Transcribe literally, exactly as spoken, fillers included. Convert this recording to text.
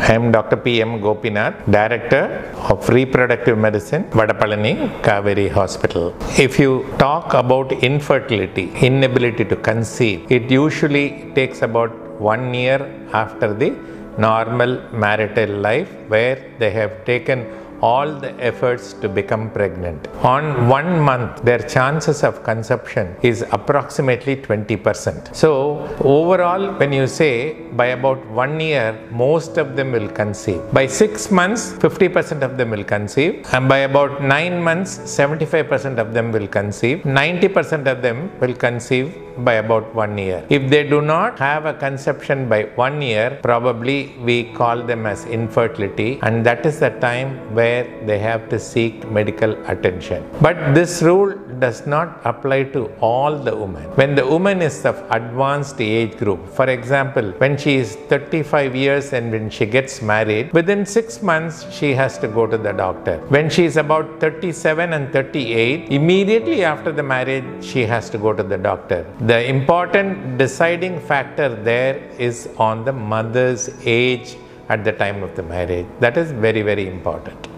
I am Doctor P M Gopinath, Director of Reproductive Medicine, Vadapalani, Kaveri Hospital. If you talk about infertility, inability to conceive, it usually takes about one year after the normal marital life where they have taken all the efforts to become pregnant. On one month, their chances of conception is approximately twenty percent. So overall, when you say by about one year, most of them will conceive. By six months, fifty percent of them will conceive. And by about nine months, seventy-five percent of them will conceive. ninety percent of them will conceive by about one year. If they do not have a conception by one year, probably we call them as infertility, and that is the time where they have to seek medical attention. But this rule does not apply to all the women. When the woman is of advanced age group, for example, when she is thirty-five years and when she gets married, within six months she has to go to the doctor. When she is about thirty-seven and thirty-eight, immediately after the marriage she has to go to the doctor. The important deciding factor there is on the mother's age at the time of the marriage. That is very, very important.